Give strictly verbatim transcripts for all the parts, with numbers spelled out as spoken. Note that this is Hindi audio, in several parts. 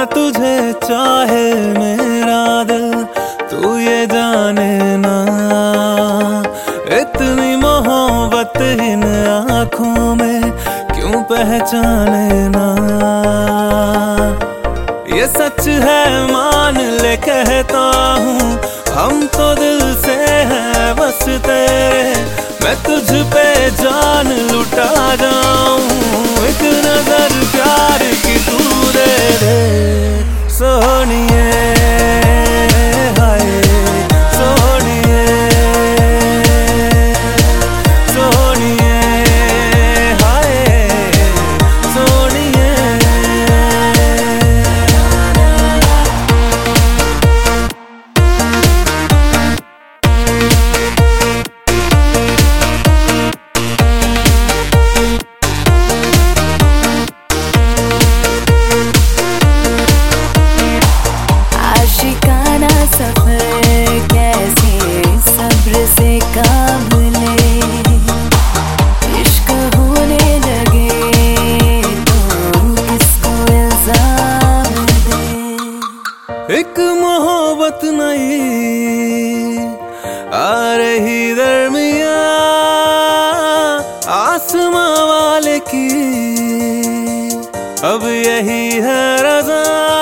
तुझे चाहे मेरा दिल, तू ये जाने ना, इतनी मोहब्बत इन आँखों में क्यों पहचाने ना। ये सच है मान ले कहता हूँ, हम तो दिल से हैं बस तेरे, मैं तुझ पे जान लुटा जाऊं। एक नजर प्यार की तू दे दे सोनिए, हाय सोनिए, सोनिए, हाय सोनिए। सफर कैसे सब्र से काम ले, इश्क होने लगे तो किसको इल्जाम दे। एक मोहब्बत नहीं आ रही दरमिया आसमां वाले की, अब यही है रज़ा,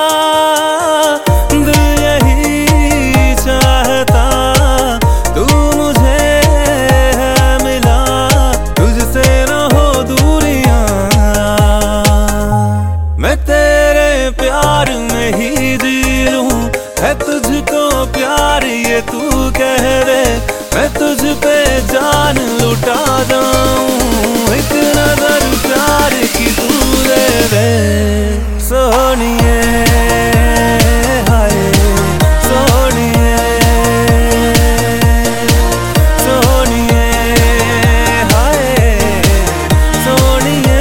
प्यार में ही जी लूं, है तुझको प्यार ये तू कह दे, मैं तुझ पे जान लुटा जाऊं। एक नजर प्यार की तू दे दे सोनिए, हाय सोनिए, सोनिए, हाय सोनिए।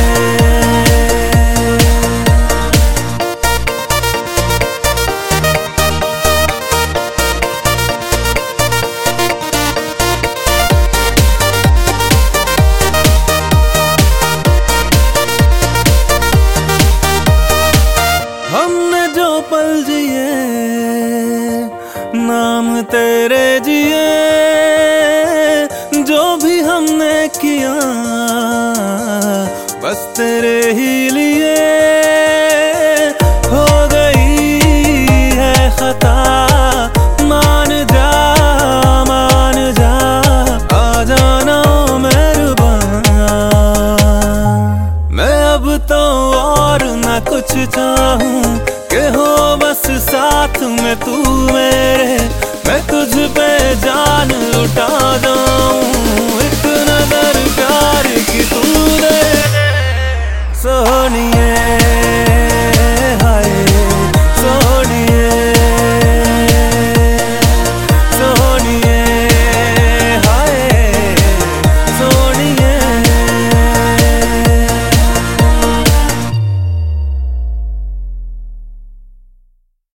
हमने जो पल जिए नाम तेरे जिए, जो भी हमने किया बस तेरे ही लिए। हो गई है खता मान जा, मान जा, आ जाना मेहरबान, मैं अब तो और ना कुछ चाहूं,